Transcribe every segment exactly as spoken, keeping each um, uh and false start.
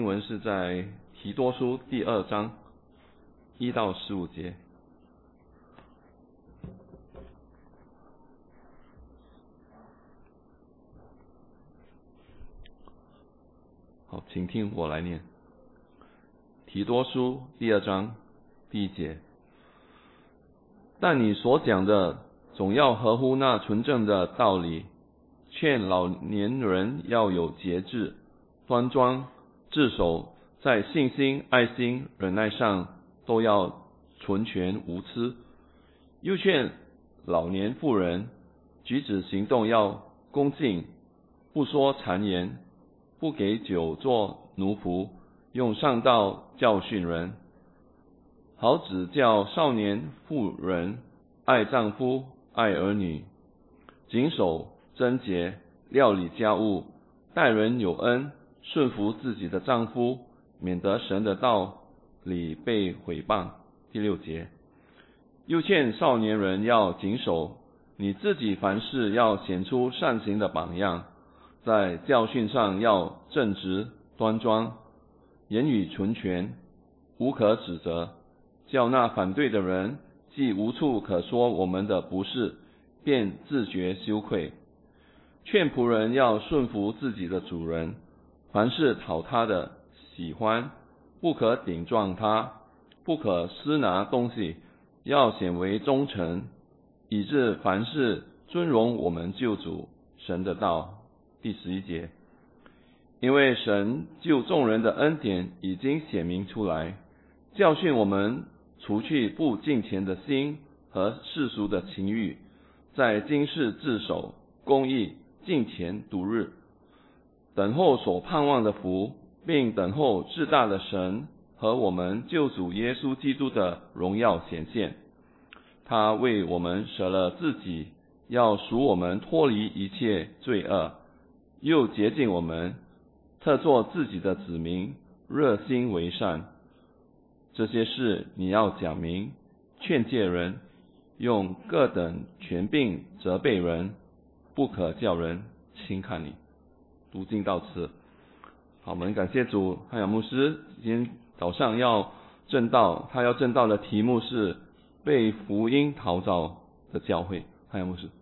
经文是在提多书第二章一到十五节。好，请听我来念。提多书第二章第一节：但你所讲的总要合乎那纯正的道理，劝老年人要有节制、端庄、自守，在信心、爱心、忍耐上都要纯全无疵。又劝老年妇人举止行动要恭敬，不说谗言，不给酒做奴仆，用上道教训人，好指教少年妇人爱丈夫、爱儿女，谨守贞洁，料理家务，待人有恩，顺服自己的丈夫，免得神的道理被毁谤。第六节，又劝少年人要谨守，你自己凡事要显出善行的榜样，在教训上要正直端庄，言语纯全，无可指责，叫那反对的人既无处可说我们的不是，便自觉羞愧。劝仆人要顺服自己的主人，凡是讨他的喜欢，不可顶撞他，不可私拿东西，要显为忠诚，以致凡事尊荣我们救主神的道。第十一节，因为神救众人的恩典已经显明出来，教训我们除去不敬虔的心和世俗的情欲，在今世自守、公义、敬虔度日，等候所盼望的福，并等候至大的神和我们救主耶稣基督的荣耀显现。他为我们舍了自己，要赎我们脱离一切罪恶，又洁净我们，特作自己的子民，热心为善。这些事你要讲明，劝诫人，用各等权柄责备人，不可叫人轻看你。读经到此。好，我们感谢主。汉阳牧师今天早上要证道，他要证道的题目是被福音陶造的教会。汉阳牧师。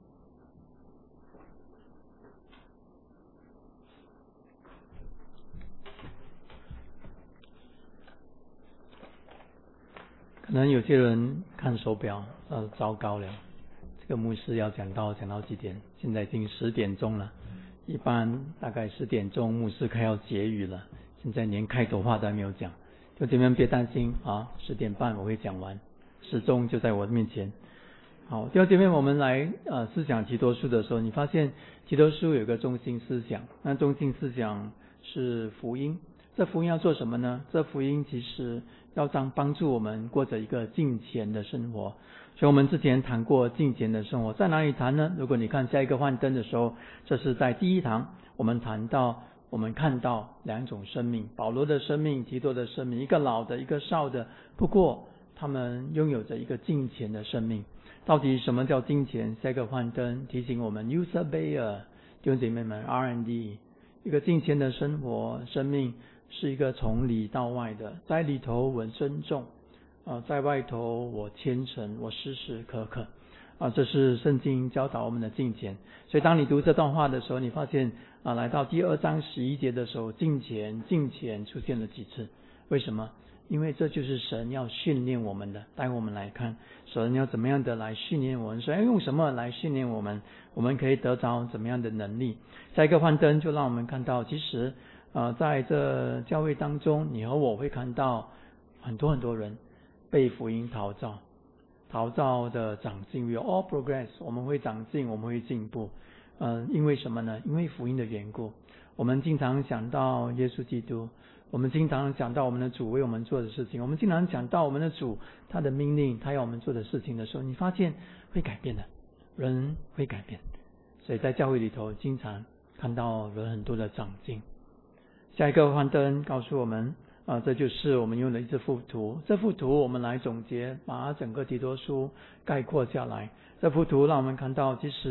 可能有些人看手表，呃，糟糕了，这个牧师要讲到讲到几点？现在已经十点钟了，一般大概十点钟牧师快要结语了，现在连开头话都还没有讲。弟兄姐妹别担心啊，十点半我会讲完，时钟就在我面前。好，弟兄姐妹，我们来呃思想提多书的时候，你发现提多书有个中心思想，那中心思想是福音。这福音要做什么呢？这福音其实要帮帮助我们过着一个敬虔的生活。所以我们之前谈过敬虔的生活，在哪里谈呢？如果你看下一个幻灯的时候，这是在第一堂，我们谈到我们看到两种生命，保罗的生命，提多的生命，一个老的，一个少的，不过他们拥有着一个敬虔的生命。到底什么叫敬虔？下一个幻灯提醒我们 user Bayer 弟兄姐妹们 R and D 一个敬虔的生活生命是一个从里到外的，在里头我尊重，呃，在外头我虔诚，我时时刻刻，啊，这是圣经教导我们的敬虔。所以当你读这段话的时候，你发现啊，来到第二章十一节的时候，敬虔敬虔出现了几次？为什么？因为这就是神要训练我们的。待我们来看神要怎么样的来训练我们，神要用什么来训练我们，我们可以得着怎么样的能力。下一个幻灯就让我们看到，其实呃，在这教会当中，你和我会看到很多很多人被福音陶造，陶造的长进 ，we all progress， 我们会长进，我们会进步。呃，因为什么呢？因为福音的缘故。我们经常想到耶稣基督，我们经常讲到我们的主为我们做的事情，我们经常讲到我们的主他的命令，他要我们做的事情的时候，你发现会改变的，人会改变。所以在教会里头，经常看到人很多的长进。下一个幻灯告诉我们，啊，这就是我们用的一幅图。这幅图我们来总结，把整个提多书概括下来。这幅图让我们看到，其实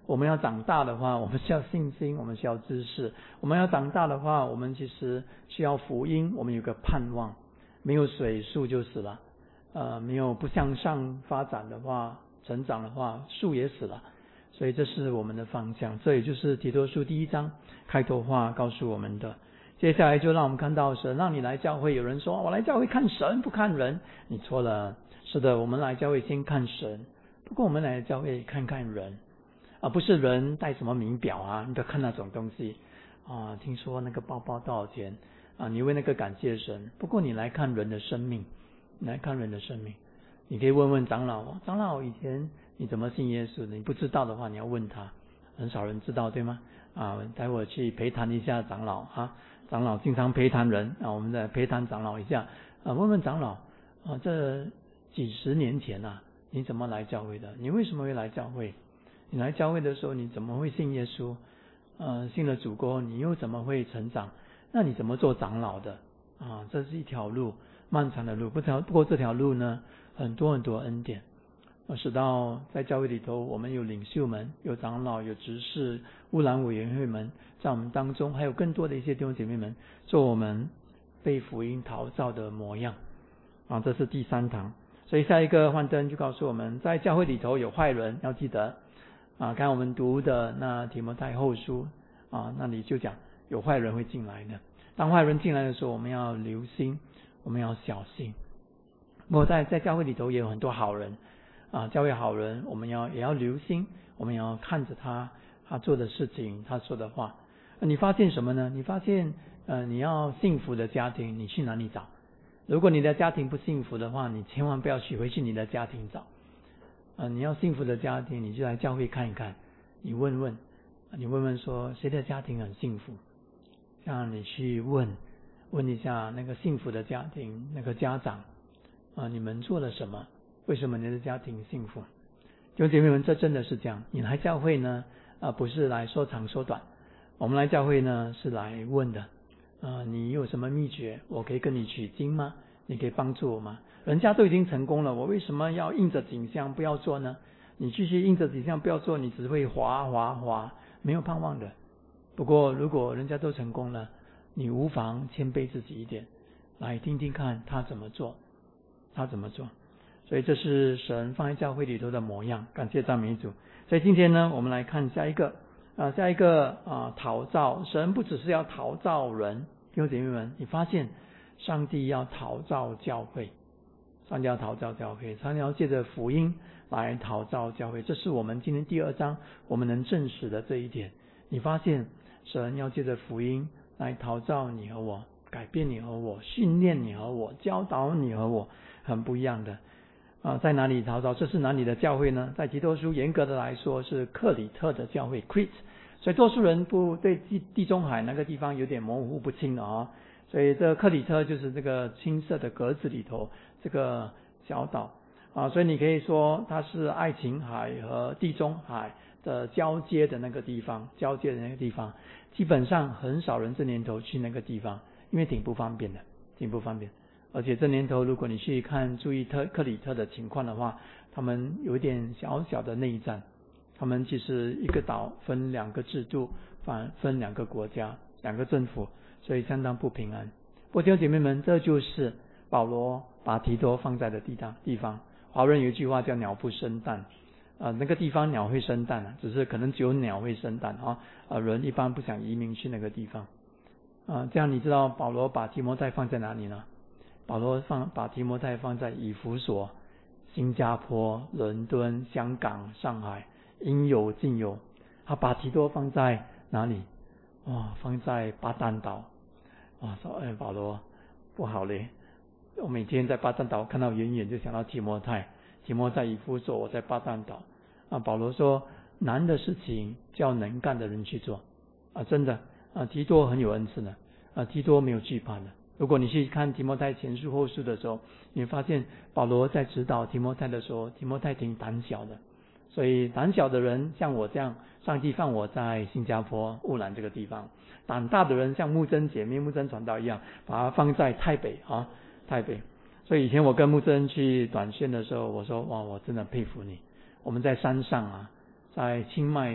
我们要长大的话，我们需要信心，我们需要知识。我们要长大的话，我们其实需要福音，我们有个盼望。没有水，树就死了。呃，没有不向上发展的话，成长的话，树也死了。所以这是我们的方向。这也就是提多书第一章开头话告诉我们的。接下来就让我们看到神让你来教会，有人说我来教会看神不看人，你错了。是的，我们来教会先看神，不过我们来教会看看人，而不是人带什么名表啊，你不要看那种东西啊。听说那个包包多少钱啊？你为那个感谢神。不过你来看人的生命，你来看人的生命，你可以问问长老，长老以前你怎么信耶稣的？你不知道的话，你要问他。很少人知道，对吗？啊，待会去陪谈一下长老啊。长老经常陪谈人啊，我们再陪谈长老一下啊，问问长老啊，这几十年前啊，你怎么来教会的？你为什么会来教会？你来教会的时候，你怎么会信耶稣？呃，信了主过后，你又怎么会成长？那你怎么做长老的？啊，这是一条路，漫长的路。不条不过这条路呢，很多很多恩典。使到在教会里头，我们有领袖们，有长老，有执事、乌兰委员会们，在我们当中，还有更多的一些弟兄姐妹们，做我们被福音陶造的模样。啊，这是第三堂。所以下一个幻灯就告诉我们，在教会里头有坏人，要记得啊。看我们读的那提摩太后书啊，那里就讲有坏人会进来的。当坏人进来的时候，我们要留心，我们要小心。不过在在教会里头也有很多好人。啊，教会好人，我们要也要留心，我们要看着他，他做的事情，他说的话。你发现什么呢？你发现，呃，你要幸福的家庭，你去哪里找？如果你的家庭不幸福的话，你千万不要去回去你的家庭找。呃，你要幸福的家庭，你就来教会看一看，你问问，你问问说谁的家庭很幸福？像你去问，问一下那个幸福的家庭，那个家长，啊，你们做了什么？为什么你的家庭幸福？弟兄姐妹们，这真的是这样。你来教会呢，啊，不是来说长说短，我们来教会呢是来问的。啊，你有什么秘诀？我可以跟你取经吗？你可以帮助我吗？人家都已经成功了，我为什么要硬着景象不要做呢？你继续硬着景象不要做，你只会滑滑滑，没有盼望的。不过如果人家都成功了，你无妨谦卑自己一点，来听听看他怎么做，他怎么做。所以这是神放在教会里头的模样，感谢赞美主。所以今天呢，我们来看下一个啊，下一个啊，陶造。神不只是要陶造人，弟兄姐妹们，你发现上帝要陶造教会，上帝要陶造教会，上帝要借着福音来陶造教会。这是我们今天第二章我们能证实的这一点。你发现神要借着福音来陶造你和我，改变你和我，训练你和我，教导你和我，很不一样的。啊，在哪里陶造？这是哪里的教会呢？在提多书严格的来说是克里特的教会 Crete， 所以多数人不对地地中海那个地方有点模糊不清的啊。所以这个克里特就是这个青色的格子里头这个小岛啊，所以你可以说它是爱琴海和地中海的交接的那个地方，交接的那个地方，基本上很少人这年头去那个地方，因为挺不方便的，挺不方便。而且这年头，如果你去看注意特克里特的情况的话，他们有一点小小的内战。他们其实一个岛分两个制度，反分两个国家、两个政府，所以相当不平安。不过弟兄姐妹们，这就是保罗把提多放在的地方。地方，华人有一句话叫“鸟不生蛋”，呃，那个地方鸟会生蛋啊，只是可能只有鸟会生蛋啊。呃，人一般不想移民去那个地方。啊、呃，这样你知道保罗把提摩太放在哪里呢？保罗放把提摩太放在以弗所、新加坡、伦敦、香港、上海，应有尽有。他把提多放在哪里？哇，放在巴旦岛。哇，说哎，保罗不好嘞！我每天在巴旦岛看到远远就想到提摩太，提摩太以弗所，我在巴旦岛。啊，保罗说难的事情叫能干的人去做。啊，真的啊，提多很有恩赐的。啊，提多没有惧怕的。如果你去看提摩太前书后书的时候，你会发现保罗在指导提摩太的时候，提摩太挺胆小的。所以胆小的人像我这样，上帝放我在新加坡乌兰这个地方；胆大的人像木真姐妹、木真传道一样，把他放在台北啊，台北。所以以前我跟木真去短宣的时候，我说哇，我真的佩服你。我们在山上啊，在清迈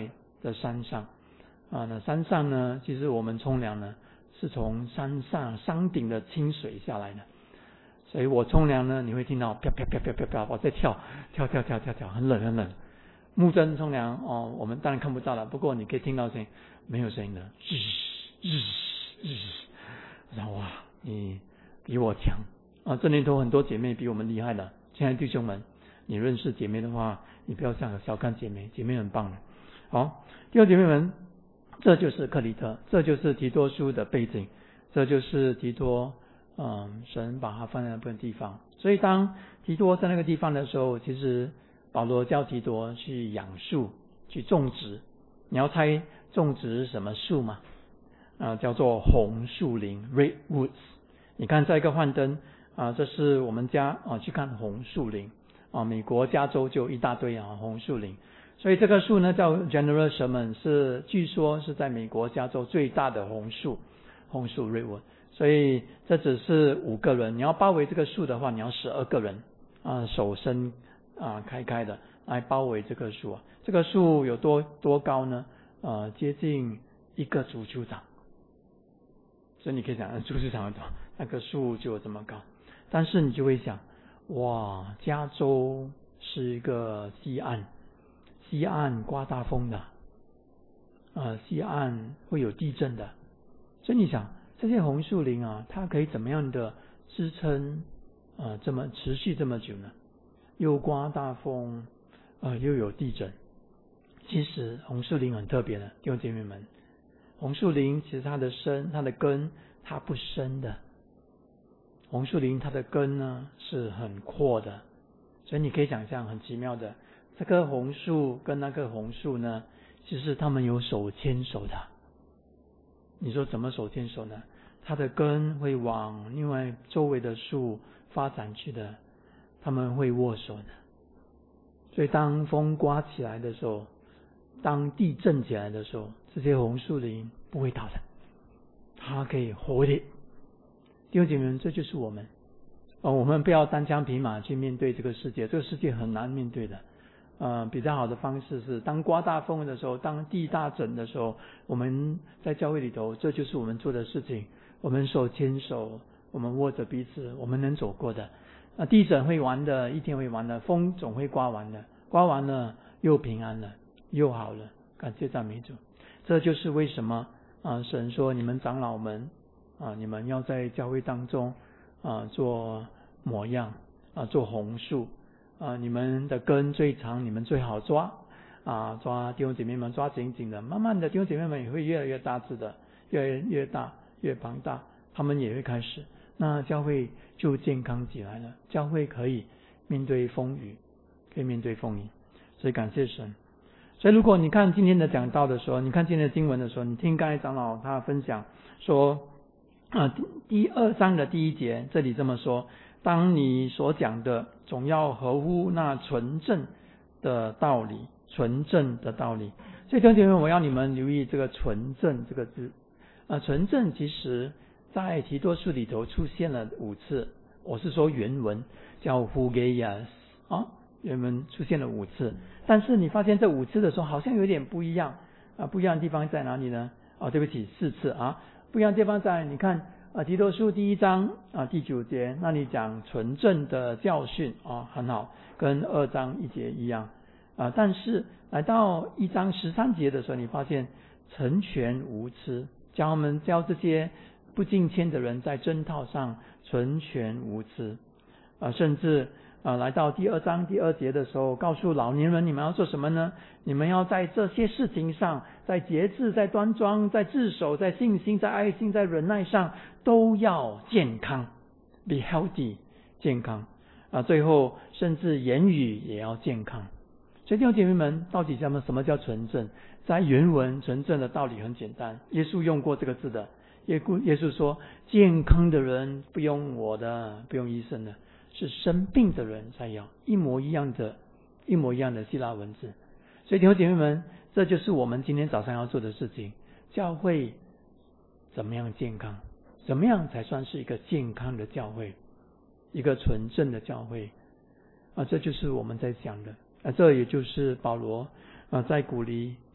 的山上啊。那山上呢，其实我们冲凉呢是从山上山顶的清水下来的，所以我冲凉呢，你会听到啪啪啪啪啪啪，我在跳跳跳跳跳跳，很冷很冷。木针冲凉哦，我们当然看不到了，不过你可以听到声音，没有声音的，日日日，然后哇，你比我强啊！这里头很多姐妹比我们厉害的，亲爱的弟兄们，你认识姐妹的话，你不要小小看姐妹，姐妹很棒的。好，弟兄姐妹们，这就是克里特，这就是提多书的背景，这就是提多，嗯，神把它放在那个地方。所以当提多在那个地方的时候，其实保罗叫提多去养树，去种植。你要猜种植什么树吗？啊，叫做红树林 （Redwoods）。你看这一个幻灯啊，这是我们家啊去看红树林啊，美国加州就一大堆啊红树林。所以这棵树呢叫 General Sherman， 是据说是在美国加州最大的红树，红树 Redwood。所以这只是五个人，你要包围这个树的话，你要十二个人啊，手伸啊开开的来包围这棵树啊。这个树有多多高呢？呃，接近一个足球场。所以你可以想，足球场多那个树就有这么高。但是你就会想，哇，加州是一个西岸，西岸刮大风的，呃，西岸会有地震的。所以你想，这些红树林啊，它可以怎么样的支撑呃这么持续这么久呢？又刮大风，呃，又有地震。其实红树林很特别的，弟兄姐妹们，红树林其实它的深，它的根它不深的。红树林它的根呢是很阔的，所以你可以想象很奇妙的，这棵红树跟那棵红树呢，其实它们有手牵手的。你说怎么手牵手呢？它的根会往另外周围的树发展去的，它们会握手的。所以当风刮起来的时候，当地震起来的时候，这些红树林不会倒的，它可以活的。弟兄姐妹们，这就是我们哦，我们不要单枪匹马去面对这个世界，这个世界很难面对的。呃，比较好的方式是，当刮大风的时候，当地大震的时候，我们在教会里头，这就是我们做的事情。我们手牵手，我们握着彼此，我们能走过的。那地震会完的，一天会完的，风总会刮完的，刮完了又平安了，又好了。感谢赞美主。这就是为什么啊，神说你们长老们啊，你们要在教会当中啊做模样啊，做红树啊，你们的根最长，你们最好抓啊，抓弟兄姐妹们抓紧紧的，慢慢的弟兄姐妹们也会越来越大致的，越来越大越庞大，他们也会开始，那教会就健康起来了，教会可以面对风雨，可以面对风雨，所以感谢神。所以如果你看今天的讲道的时候，你看今天的经文的时候，你听刚才长老他分享说啊，第二章的第一节这里这么说，当你所讲的总要合乎那纯正的道理，纯正的道理。所以弟兄姐妹，我要你们留意这个纯正这个字啊，纯正其实在提多书里头出现了五次，我是说原文叫 Hugias 啊，原文出现了五次，但是你发现这五次的时候好像有点不一样啊，不一样的地方在哪里呢？哦，对不起，四次啊，不一样的地方在你看啊，提多书第一章啊第九节那里讲纯正的教训啊，很好，跟二章一节一样啊，但是来到一章十三节的时候，你发现成全无知，教我们教这些不敬虔的人在真道上纯全无知啊，甚至啊，来到第二章第二节的时候，告诉老年人你们要做什么呢？你们要在这些事情上，在节制，在端庄，在自守，在信心，在爱心，在忍耐上，都要健康 ，be healthy， 健康啊。最后，甚至言语也要健康。所以弟兄姐妹们，到底什么什么叫纯正？在原文纯正的道理很简单，耶稣用过这个字的。耶稣说，健康的人不用我的，不用医生的。是生病的人才要，一模一样的一模一样的希腊文字。所以弟兄姐妹们，这就是我们今天早上要做的事情。教会怎么样健康？怎么样才算是一个健康的教会，一个纯正的教会啊？这就是我们在讲的啊，这也就是保罗啊在鼓励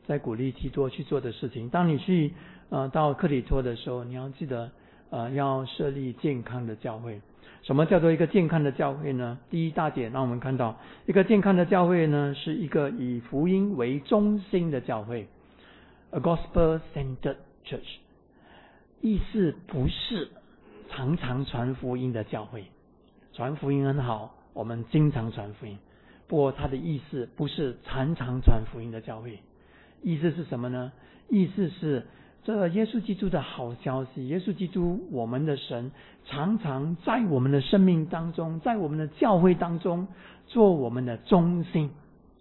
在鼓励提多去做的事情。当你去呃到克里托的时候，你要记得呃要设立健康的教会。什么叫做一个健康的教会呢？第一大点让我们看到，一个健康的教会呢，是一个以福音为中心的教会， a gospel-centered church。 意思不是常常传福音的教会，传福音很好，我们经常传福音，不过它的意思不是常常传福音的教会。意思是什么呢？意思是这耶稣基督的好消息，耶稣基督我们的神常常在我们的生命当中，在我们的教会当中做我们的中心，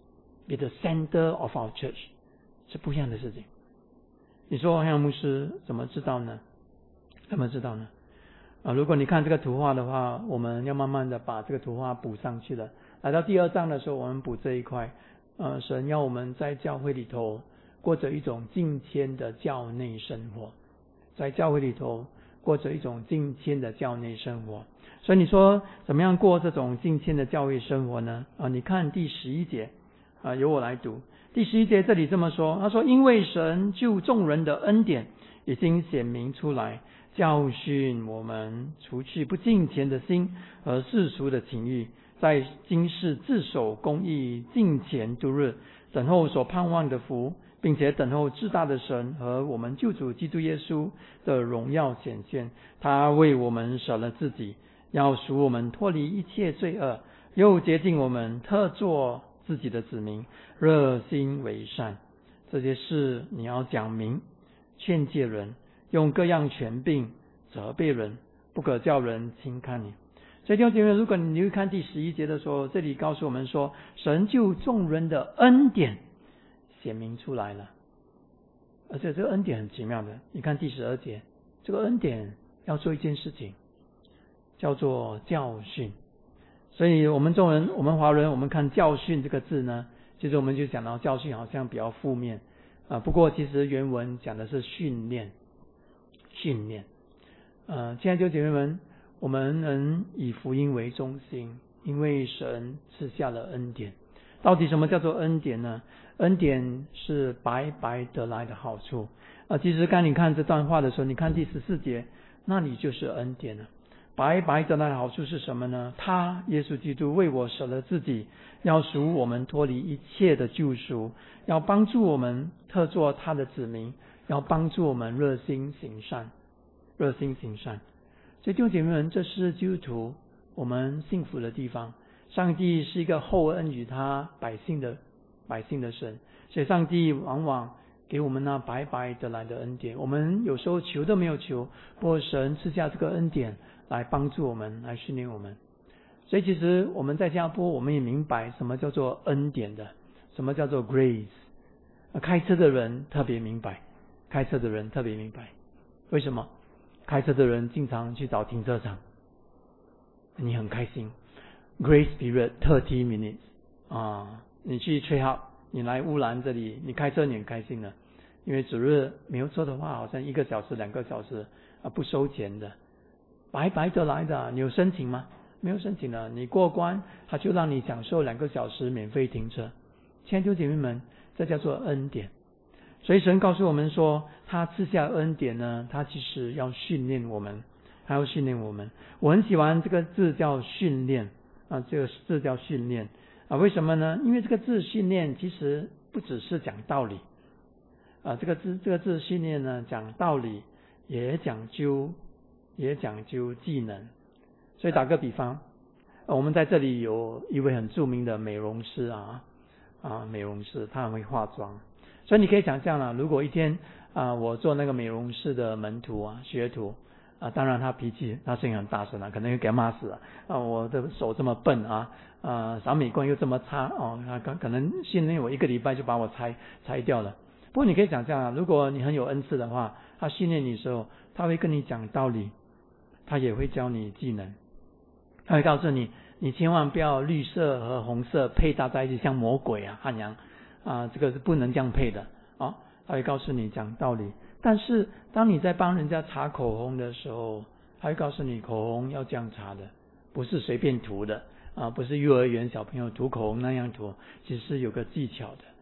be the center of our church， 是不一样的事情。你说汉阳牧师怎么知道呢？怎么知道呢？啊，如果你看这个图画的话，我们要慢慢的把这个图画补上去了。来到第二章的时候，我们补这一块。呃，神要我们在教会里头过着一种敬谦的教内生活，在教会里头过着一种敬谦的教内生活。所以你说怎么样过这种敬谦的教会生活呢？啊，你看第十一节啊，由我来读。第十一节这里这么说，他说：因为神救众人的恩典已经显明出来，教训我们除去不敬虔的心和世俗的情欲，在今世自守公义，敬虔度日，等候所盼望的福，并且等候至大的神和我们救主基督耶稣的荣耀显现。他为我们舍了自己，要赎我们脱离一切罪恶，又洁净我们，特作自己的子民，热心为善。这些事你要讲明，劝诫人，用各样权柄责备人，不可叫人轻看你。所以弟兄姐妹，如果你去看第十一节的时候，这里告诉我们说，神救众人的恩典显明出来了。而且这个恩典很奇妙的，你看第十二节，这个恩典要做一件事情，叫做教训。所以我们中文，我们华人，我们看教训这个字呢，其实我们就讲到教训好像比较负面啊。不过其实原文讲的是训练，训练。呃，亲爱的弟兄姐妹们，我们能以福音为中心，因为神赐下了恩典。到底什么叫做恩典呢？恩典是白白得来的好处啊。其实刚你看这段话的时候，你看第十四节，那里就是恩典了。白白得来的好处是什么呢？他耶稣基督为我舍了自己，要赎我们脱离一切的救赎，要帮助我们特作他的子民，要帮助我们热心行善，热心行善。所以弟兄姐妹们，这是基督徒我们幸福的地方。上帝是一个厚恩于他百姓的百姓的神，所以上帝往往给我们那白白得来的恩典。我们有时候求都没有求，不过神赐下这个恩典来帮助我们，来训练我们。所以其实我们在新加坡，我们也明白什么叫做恩典的，什么叫做 grace。开车的人特别明白，开车的人特别明白。为什么？开车的人经常去找停车场，你很开心。Grace period thirty minutes 啊，你去吹号，你来乌兰这里，你开车你很开心的，因为主日没有车的话，好像一个小时、两个小时啊不收钱的，白白得来的。你有申请吗？没有申请的，你过关，他就让你享受两个小时免费停车。亲爱的弟兄姐妹们，这叫做恩典。所以神告诉我们说，他赐下恩典呢，他其实要训练我们，还要训练我们。我很喜欢这个字叫训练啊，这个字叫训练啊，为什么呢？因为这个字训练其实不只是讲道理啊，这个字这个字训练呢，讲道理也讲究也讲究技能。所以打个比方，我们在这里有一位很著名的美容师啊啊，美容师他很会化妆。所以你可以想象了，如果一天啊，我做那个美容师的门徒啊、学徒啊，当然他脾气，他声音很大声啊，可能会给他骂死了啊！我的手这么笨啊，啊，扫美观又这么差哦，他可可能训练我一个礼拜就把我拆拆掉了。不过你可以想象啊，如果你很有恩赐的话，他训练你的时候，他会跟你讲道理，他也会教你技能，他会告诉你，你千万不要绿色和红色配搭在一起，像魔鬼啊、汉阳。啊，这个是不能这样配的啊！他会告诉你讲道理，但是当你在帮人家擦口红的时候，他会告诉你口红要这样擦的，不是随便涂的啊，不是幼儿园小朋友涂口红那样涂，其实是有个技巧的。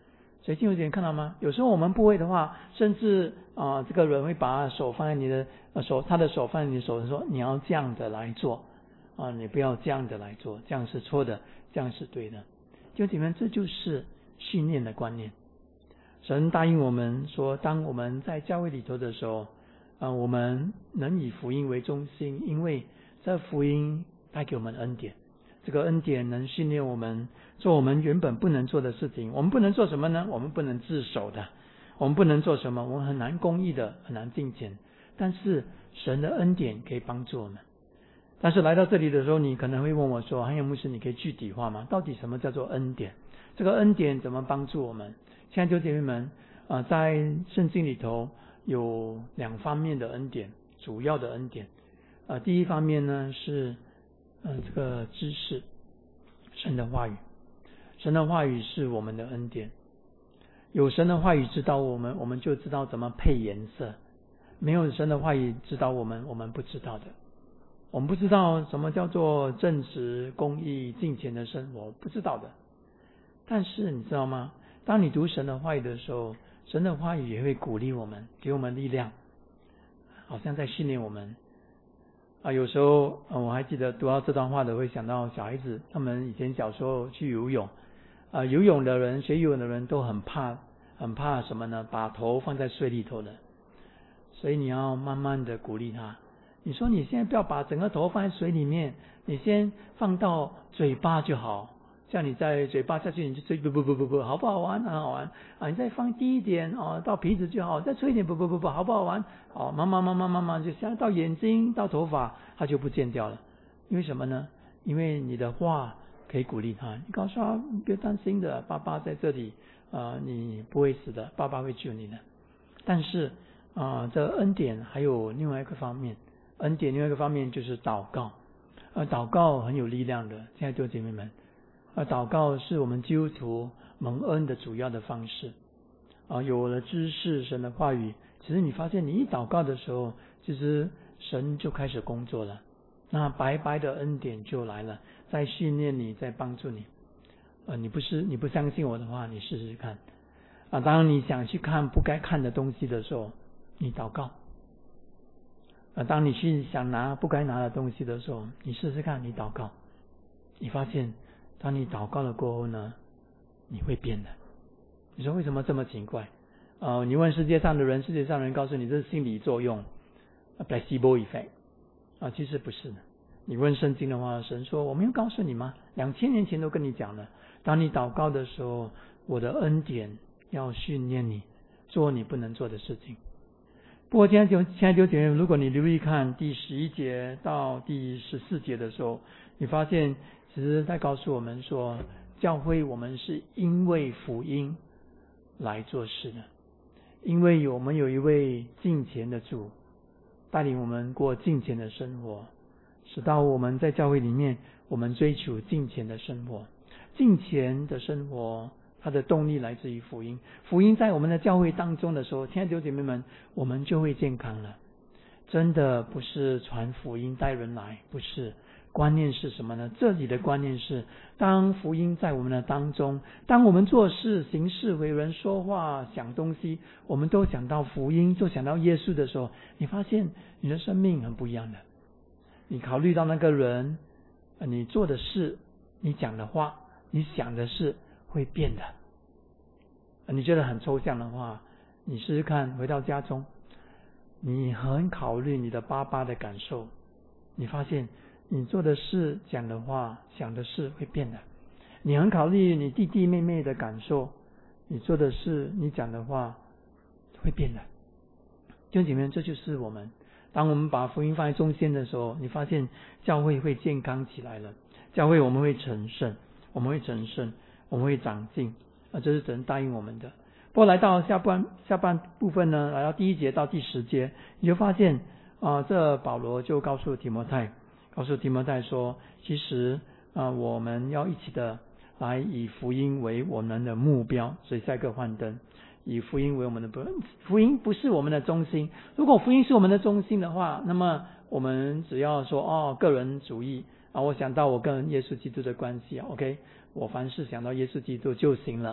所以弟兄姐妹看到吗？有时候我们不会的话，甚至啊、呃，这个人会把手放在你的呃手，他的手放在你的手上，说你要这样的来做啊、呃，你不要这样的来做，这样是错的，这样是对的。弟兄姐妹，这就是训练的观念。神答应我们说，当我们在教会里头的时候，啊、呃，我们能以福音为中心，因为这福音带给我们恩典，这个恩典能训练我们做我们原本不能做的事情。我们不能做什么呢？我们不能自守的，我们不能做什么？我们很难公义的，很难敬虔。但是神的恩典可以帮助我们。但是来到这里的时候，你可能会问我说：“汉阳牧师，你可以具体化吗？到底什么叫做恩典？这个恩典怎么帮助我们？”亲爱的姐妹们，啊、呃，在圣经里头有两方面的恩典，主要的恩典。啊、呃，第一方面呢是，呃，这个知识，神的话语，神的话语是我们的恩典。有神的话语指导我们，我们就知道怎么配颜色；没有神的话语指导我们，我们不知道的。我们不知道什么叫做正直、公义、敬虔的生活，不知道的。但是你知道吗？当你读神的话语的时候，神的话语也会鼓励我们，给我们力量，好像在训练我们。啊，有时候、呃、我还记得读到这段话的，会想到小孩子，他们以前小时候去游泳，啊，游泳的人、学游泳的人都很怕，很怕什么呢？把头放在水里头的。所以你要慢慢的鼓励他。你说你现在不要把整个头放在水里面，你先放到嘴巴就好。像你在嘴巴下去，你就吹不不不不不，好不好玩？很好玩啊！你再放低一点哦，到鼻子就好，再吹一点，不不不不，好不好玩？哦，慢慢慢慢慢慢就像到眼睛到头发，它就不见掉了。因为什么呢？因为你的话可以鼓励他，你告诉他别担心的，爸爸在这里，呃，你不会死的，爸爸会救你的。但是啊、呃，这恩典还有另外一个方面，恩典另外一个方面就是祷告，呃，祷告很有力量的，亲爱的姐妹们。啊，祷告是我们基督徒蒙恩的主要的方式。啊，有了知识神的话语，其实你发现你一祷告的时候，其实神就开始工作了。那白白的恩典就来了，在训练你，在帮助你。呃，你不是你不相信我的话，你试试看。啊，当你想去看不该看的东西的时候，你祷告。啊，当你去想拿不该拿的东西的时候，你试试看，你祷告，你发现。当你祷告了过后呢，你会变的。你说为什么这么奇怪？呃，你问世界上的人，世界上的人告诉你这是心理作用 ，placebo effect 啊，其实不是的。你问圣经的话，神说我没有告诉你吗？两千年前都跟你讲了。当你祷告的时候，我的恩典要训练你做你不能做的事情。不过，亲爱的亲爱的姐妹，如果你留意看第十一节到第十四节的时候，你发现。其实在告诉我们说，教会我们是因为福音来做事的，因为我们有一位敬虔的主带领我们过敬虔的生活，使到我们在教会里面我们追求敬虔的生活。敬虔的生活它的动力来自于福音，福音在我们的教会当中的时候，亲爱的姐妹们，我们就会健康了。真的不是传福音带人来，不是。观念是什么呢？这里的观念是，当福音在我们的当中，当我们做事、行事、为人、说话、想东西，我们都想到福音，就想到耶稣的时候，你发现你的生命很不一样的。你考虑到那个人，你做的事、你讲的话、你想的事会变的。你觉得很抽象的话，你试试看，回到家中，你很考虑你的爸爸的感受，你发现。你做的事、讲的话、想的事会变的。你很考虑你弟弟妹妹的感受，你做的事、你讲的话会变的。弟兄姐妹，这就是我们。当我们把福音放在中间的时候，你发现教会会健康起来了。教会我们会成圣，我们会成圣，我们会长进。啊，这是神答应我们的。不过来到下半下半部分呢，来到第一节到第十节，你就发现啊，这保罗就告诉提摩太。告诉提摩太说，其实啊、呃，我们要一起的来以福音为我们的目标，所以下一个幻灯，以福音为我们的不，福音不是我们的中心。如果福音是我们的中心的话，那么我们只要说哦，个人主义啊，我想到我跟耶稣基督的关系 ，OK， 我凡事想到耶稣基督就行了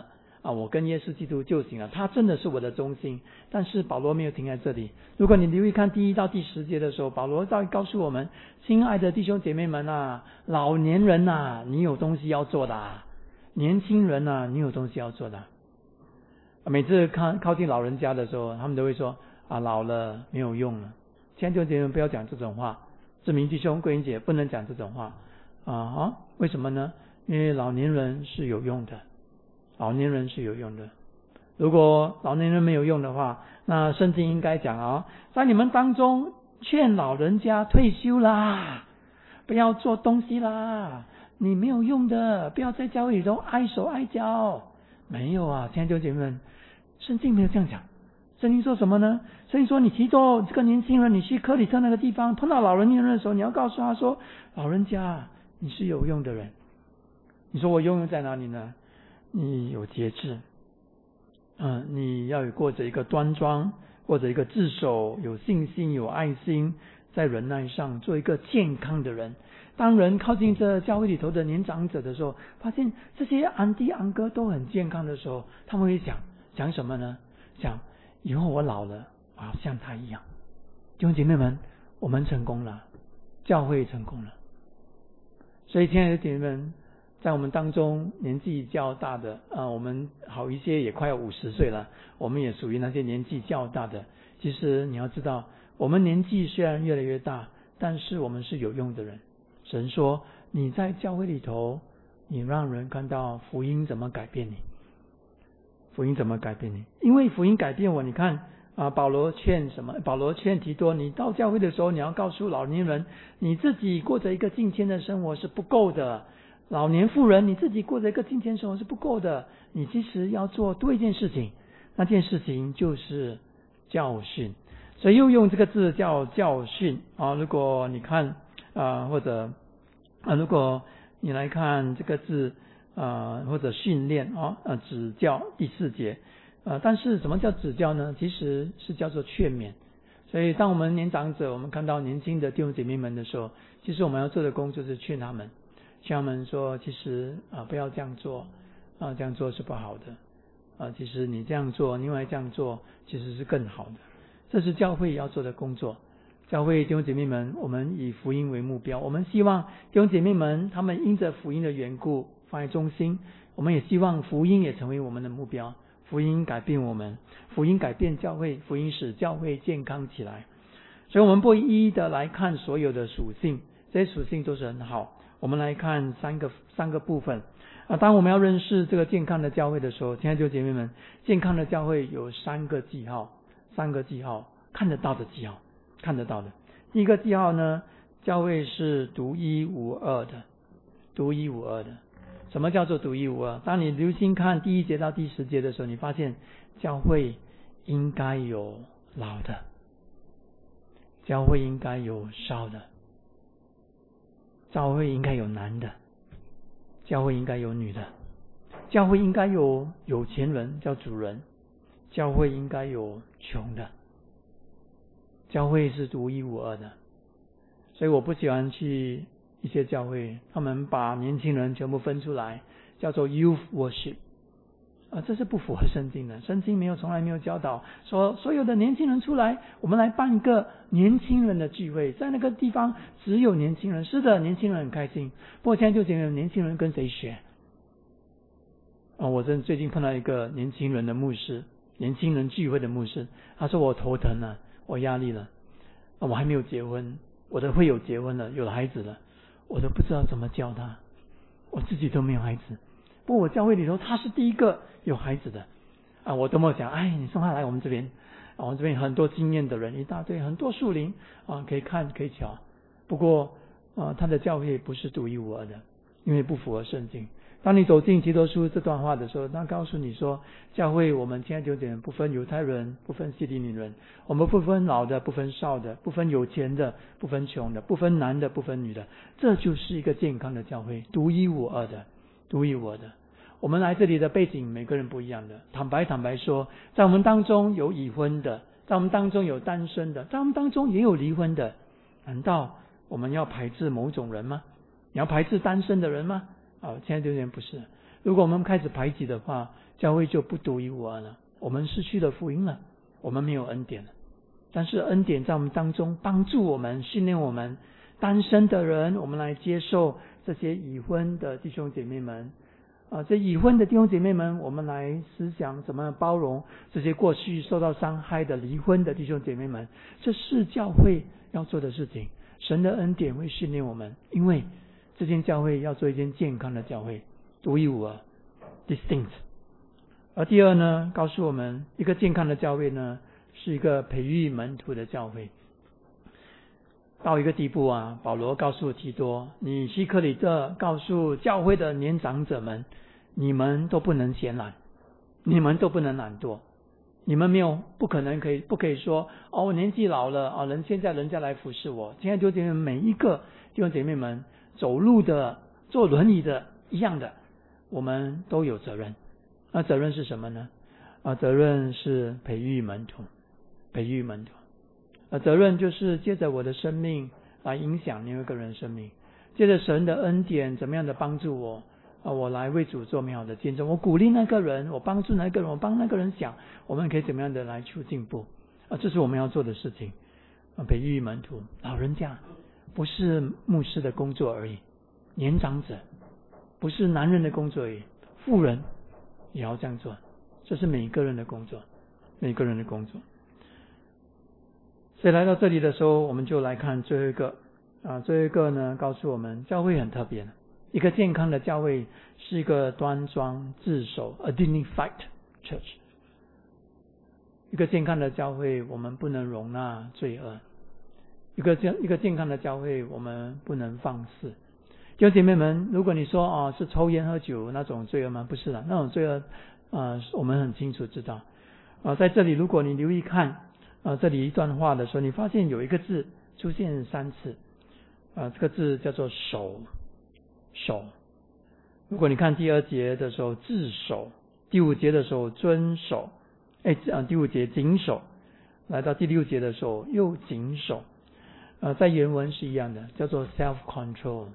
啊，我跟耶稣基督就行了，他真的是我的中心。但是保罗没有停在这里。如果你留意看第一到第十节的时候，保罗在告诉我们，亲爱的弟兄姐妹们啊，老年人啊，你有东西要做的啊，年轻人啊，你有东西要做的。每次看靠近老人家的时候，他们都会说啊，老了没有用了。亲爱的弟兄姐妹们，不要讲这种话。志明弟兄、桂英姐不能讲这种话啊啊！为什么呢？因为老年人是有用的，老年人是有用的。如果老年人没有用的话，那圣经应该讲啊，在你们当中劝老人家退休啦，不要做东西啦，你没有用的，不要在教会里头碍手碍脚。没有啊，亲爱的姐妹们，圣经没有这样讲。圣经说什么呢？圣经说你提着这个年轻人，你去克里特那个地方碰到老人年人的时候，你要告诉他说，老人家你是有用的人。你说我有用在哪里呢？你有节制，嗯，你要有过着一个端庄，过着一个自守，有信心，有爱心，在忍耐上做一个健康的人。当人靠近这教会里头的年长者的时候，发现这些安弟安哥都很健康的时候，他们会想想什么呢？想以后我老了，我要像他一样。弟兄姐妹们，我们成功了，教会成功了。所以亲爱的姐妹们，在我们当中年纪较大的啊，我们好一些也快要五十岁了，我们也属于那些年纪较大的。其实你要知道，我们年纪虽然越来越大，但是我们是有用的人。神说你在教会里头，你让人看到福音怎么改变你，福音怎么改变你？因为福音改变我。你看啊，保罗劝什么？保罗劝提多，你到教会的时候，你要告诉老年人，你自己过着一个敬虔的生活是不够的。老年妇人，你自己过着一个敬虔生活是不够的。你其实要做多一件事情，那件事情就是教训。所以又用这个字叫教训啊。如果你看啊，或者啊，如果你来看这个字啊，或者训练啊，呃，指教第四节。呃，但是什么叫指教呢？其实是叫做劝勉。所以当我们年长者，我们看到年轻的弟兄姐妹们的时候，其实我们要做的工作是劝他们，劝他们说，其实啊，不要这样做啊，这样做是不好的啊，其实你这样做，另外这样做其实是更好的。这是教会要做的工作。教会弟兄姐妹们，我们以福音为目标，我们希望弟兄姐妹们他们因着福音的缘故放在中心，我们也希望福音也成为我们的目标。福音改变我们，福音改变教会，福音使教会健康起来。所以我们不一一的来看所有的属性，这些属性都是很好。我们来看三个三个部分啊。当我们要认识这个健康的教会的时候，亲爱的姐妹们，健康的教会有三个记号，三个记号，看得到的记号，看得到的。第一个记号呢，教会是独一无二的，独一无二的。什么叫做独一无二？当你留心看第一节到第十节的时候，你发现教会应该有老的，教会应该有少的，教会应该有男的，教会应该有女的，教会应该有有钱人叫主人，教会应该有穷的。教会是独一无二的。所以我不喜欢去一些教会，他们把年轻人全部分出来，叫做 youth worship 啊，这是不符合圣经的。圣经没有，从来没有教导说所有的年轻人出来，我们来办一个年轻人的聚会，在那个地方只有年轻人。是的，年轻人很开心，不过现在就觉得年轻人跟谁学啊？我真最近碰到一个年轻人的牧师，年轻人聚会的牧师，他说我头疼了，我压力了，啊，我还没有结婚，我的会友结婚了，有了孩子了，我都不知道怎么教他，我自己都没有孩子。不过我教会里头他是第一个有孩子的啊，我都没有想，哎，你送他来我们这边，啊，我们这边很多经验的人一大堆，很多树林啊，可以看可以瞧。不过啊，他的教会不是独一无二的，因为不符合圣经。当你走进提多书这段话的时候，他告诉你说，教会我们现在就点不分犹太人，不分希利尼人，我们不分老的，不分少的，不分有钱的，不分穷的，不分男的，不分女的，这就是一个健康的教会，独一无二的，独一无二的。我们来这里的背景每个人不一样的，坦白坦白说，在我们当中有已婚的，在我们当中有单身的，在我们当中也有离婚的。难道我们要排斥某种人吗？你要排斥单身的人吗？啊，现在有点不是。 如果我们开始排挤的话，教会就不独一无二了，我们失去了福音了，我们没有恩典了。但是恩典在我们当中帮助我们，训练我们单身的人，我们来接受这些已婚的弟兄姐妹们啊，这已婚的弟兄姐妹们，我们来思想怎么样包容这些过去受到伤害的离婚的弟兄姐妹们，这是教会要做的事情。神的恩典会训练我们，因为这间教会要做一间健康的教会，独一无二 distinct。 而第二呢，告诉我们一个健康的教会呢，是一个培育门徒的教会。到一个地步啊，保罗告诉提多，你希克里特告诉教会的年长者们，你们都不能闲懒，你们都不能懒惰，你们没有不可能可以不可以说哦，我年纪老了啊，人现在人家来服侍我。现在弟兄姐妹们，每一个弟兄姐妹们，走路的、坐轮椅的一样的，我们都有责任。那责任是什么呢？啊，责任是培育门徒，培育门徒。啊，责任就是借着我的生命来影响另外一个人生命，借着神的恩典怎么样的帮助我啊，我来为主做美好的见证，我鼓励那个人，我帮助那个人，我帮那个人想，我们可以怎么样的来求进步啊，这是我们要做的事情啊，培育门徒。老人家不是牧师的工作而已，年长者不是男人的工作而已，妇人也要这样做，这是每个人的工作，每个人的工作。所以来到这里的时候，我们就来看最后一个啊，最后一个呢，告诉我们教会很特别的，一个健康的教会是一个端庄自守 a dignified church。 一个健康的教会，我们不能容纳罪恶，一个健一个健康的教会，我们不能放肆。弟兄姐妹们，如果你说哦是抽烟喝酒那种罪恶吗？不是的，那种罪恶呃我们很清楚知道啊，在这里如果你留意看啊，这里一段话的时候，你发现有一个字出现三次啊，这个字叫做守。守。如果你看第二节的时候自守，第五节的时候遵守，哎啊第五节谨守，来到第六节的时候又谨守。呃，在原文是一样的，叫做 self control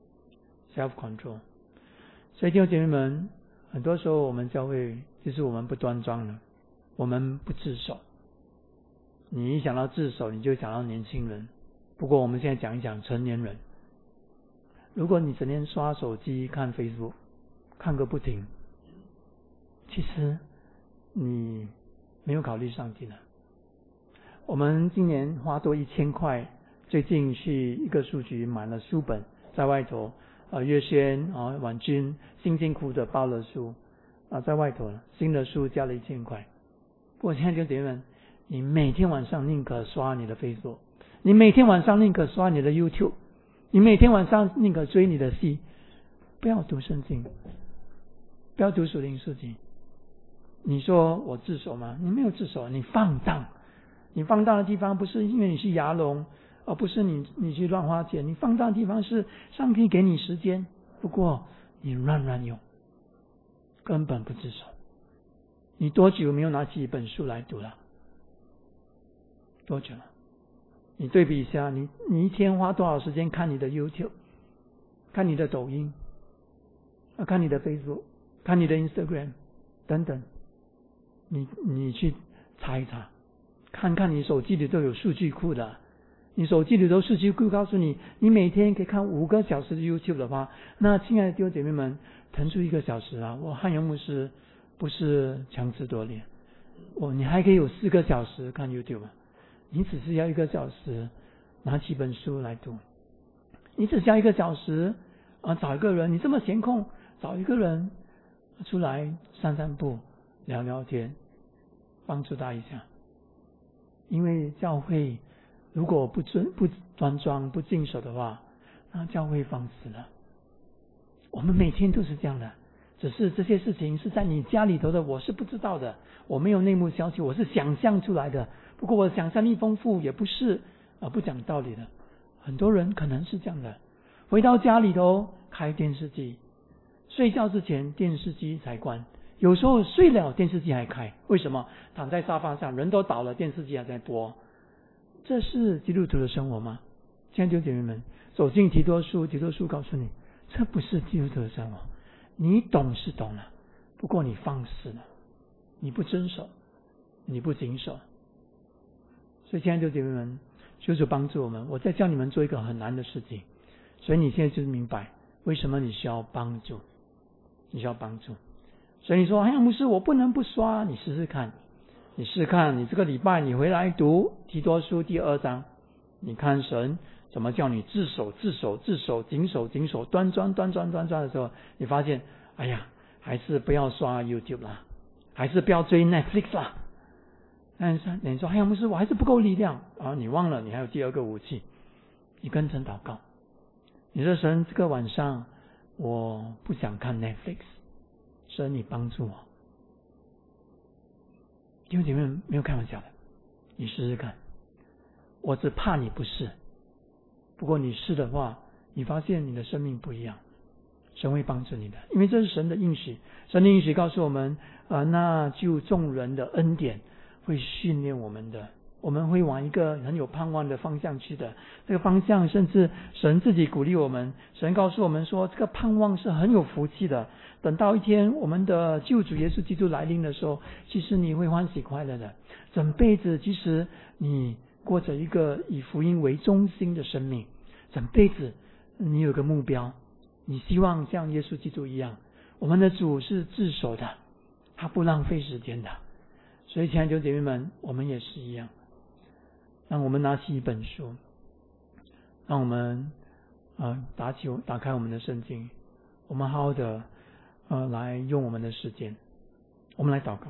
self control。 所以弟兄姐妹们，很多时候我们教会就是我们不端庄了，我们不自守。你一想到自守，你就想到年轻人。不过我们现在讲一讲成年人。如果你整天刷手机看 Facebook 看个不停，其实你没有考虑上帝了。我们今年花多一千块，最近去一个书局买了书本，在外头啊，月轩啊、婉君辛辛苦的包了书啊，在外头新的书加了一千块。不过现在就姐妹们，你每天晚上宁可刷你的 Facebook， 你每天晚上宁可刷你的 YouTube， 你每天晚上宁可追你的戏，不要读圣经，不要读属灵书籍。你说我自守吗？你没有自守，你放荡。你放荡的地方不是因为你是牙龙，而不是你你去乱花钱。你放荡的地方是上帝给你时间，不过你乱乱用，根本不自守。你多久没有拿起一本书来读了？多久了？你对比一下，你你一天花多少时间看你的 YouTube， 看你的抖音，看你的 Facebook， 看你的 Instagram 等等，你你去查一查，看看你手机里都有数据库的。你手机里头数据库告诉你，你每天可以看五个小时的 YouTube 的话，那亲爱的弟兄姐妹们，腾出一个小时啊！我汉阳牧师不是强词夺理，我你还可以有四个小时看 YouTube 啊！你只是要一个小时拿起本书来读，你只需要一个小时啊，找一个人，你这么闲空，找一个人出来散散步、聊聊天，帮助他一下。因为教会如果不尊不端庄、不敬守的话，那教会放肆了。我们每天都是这样的，只是这些事情是在你家里头的，我是不知道的，我没有内幕消息，我是想象出来的。不过我想象力丰富，也不是啊不讲道理的。很多人可能是这样的，回到家里头开电视机，睡觉之前电视机才关，有时候睡了电视机还开。为什么？躺在沙发上，人都倒了，电视机还在播。这是基督徒的生活吗？亲爱的弟兄姐妹们，走进提多书，提多书告诉你，这不是基督徒的生活。 你懂是懂了，不过你放肆了，你不遵守，你不谨守。所以亲爱的姐妹们，求主帮助我们。我在教你们做一个很难的事情，所以你现在就是明白为什么你需要帮助，你需要帮助。所以你说，哎呀，牧师，我不能不刷，你试试看，你试试看，你这个礼拜你回来读提多书第二章，你看神怎么叫你自守、自守、自守、谨守、谨守、端庄、端庄、端庄的时候，你发现，哎呀，还是不要刷 YouTube 啦，还是不要追 Netflix 啦。但是你说，哎呀，牧师，我还是不够力量啊！你忘了，你还有第二个武器，你跟神祷告。你说，神，这个晚上我不想看 Netflix， 神，你帮助我。弟兄姐妹没有开玩笑的，你试试看。我只怕你不试，不过你试的话，你发现你的生命不一样，神会帮助你的，因为这是神的应许。神的应许告诉我们，啊、呃，那救众人的恩典会训练我们的，我们会往一个很有盼望的方向去的。这个方向，甚至神自己鼓励我们，神告诉我们说，这个盼望是很有福气的。等到一天我们的救主耶稣基督来临的时候，其实你会欢喜快乐的。整辈子，其实你过着一个以福音为中心的生命，整辈子你有个目标，你希望像耶稣基督一样。我们的主是自守的，他不浪费时间的。所以亲爱的弟兄姐妹们，我们也是一样，让我们拿起一本书，让我们呃打起打开我们的圣经，我们好好的呃来用我们的时间，我们来祷告。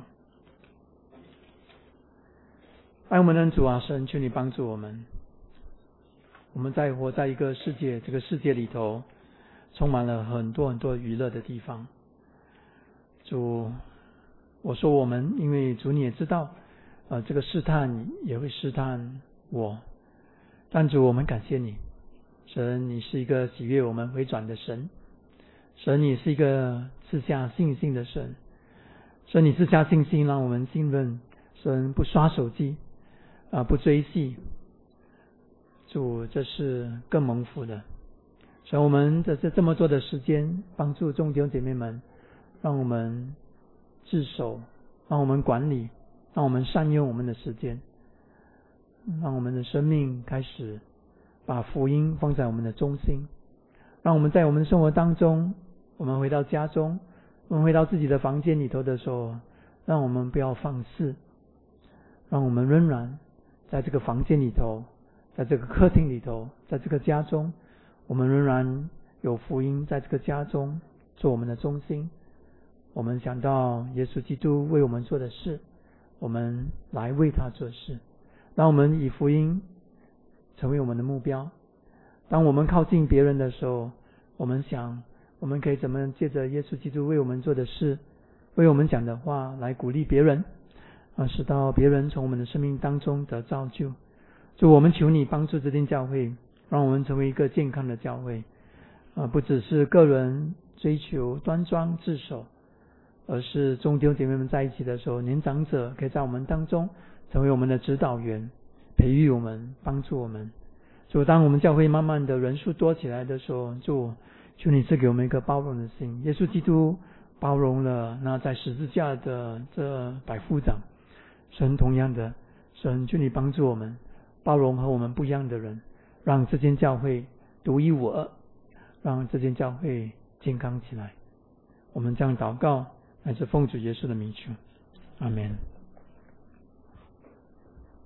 爱我们的主啊，神，求你帮助我们。我们在活在一个世界，这个世界里头充满了很多很多娱乐的地方。主，我说我们，因为主你也知道，呃，这个试探也会试探我。但主，我们感谢你，神，你是一个喜悦我们回转的神，神，你是一个赐下信心的神，神，你赐下信心，让我们信任，神不刷手机。啊，不追戏，主，这是更蒙福的。所以我们在这这么多的时间，帮助众弟兄姐妹们，让我们自守，让我们管理，让我们善用我们的时间，让我们的生命开始把福音放在我们的中心，让我们在我们的生活当中，我们回到家中，我们回到自己的房间里头的时候，让我们不要放肆，让我们仍然在这个房间里头，在这个客厅里头，在这个家中，我们仍然有福音在这个家中做我们的中心。我们想到耶稣基督为我们做的事，我们来为他做事，让我们以福音成为我们的目标。当我们靠近别人的时候，我们想我们可以怎么借着耶稣基督为我们做的事，为我们讲的话来鼓励别人，啊，使到别人从我们的生命当中得造就。主，我们求你帮助这间教会，让我们成为一个健康的教会，啊，不只是个人追求端庄自守，而是众弟兄姐妹们在一起的时候，年长者可以在我们当中成为我们的指导员，培育我们，帮助我们。主，当我们教会慢慢的人数多起来的时候，主，求你赐给我们一个包容的心。耶稣基督包容了那在十字架的这百夫长，神同样的，神，求你帮助我们包容和我们不一样的人，让这间教会独一无二，让这间教会健康起来。我们这样祷告，乃是奉主耶稣的名求，阿们。